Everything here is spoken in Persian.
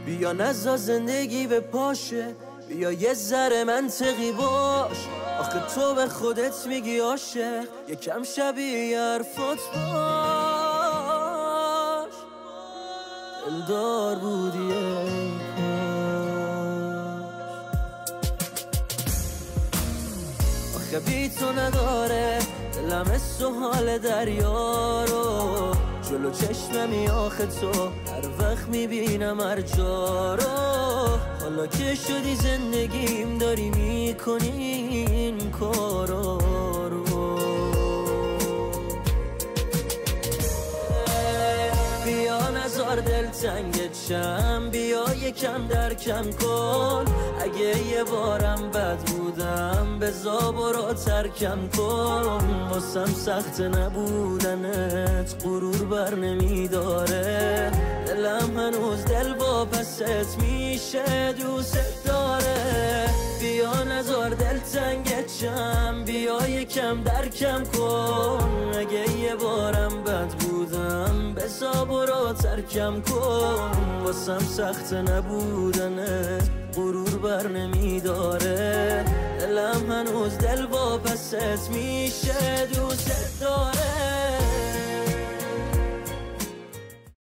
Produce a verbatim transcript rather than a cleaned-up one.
بیا نزا زندگی به پاشه، بیا یه ذره منطقی باش. آخه تو به خودت میگی عاشق، یکم شبیه حرفات باش. دلدار بودی ای کاش. آخه بی تو نداره دلم حس و حال دریا رو، جلو چشممی آخه تو هر وقت میبینم هر جا رو. حالا که شدی زندگیم داری میکنی این کارا رو. بیا نزار دل تنگت شم، بیا یکم درکم کن. اگه یه بارم بد بودم بزا برو ترکم کن. واسم سخت نبودنت غرور بر نمیداره، دلم هنوز دل واپست میشه دوست داره. بیا نزار دل تنگت شم، بیا یکم درکم کن. اگه یه بارم بد بودم بزا برو ترکم کن. واسم سخت نبودنه غرور بر نمیداره، دلم هنوز دل واپست میشه دوست داره.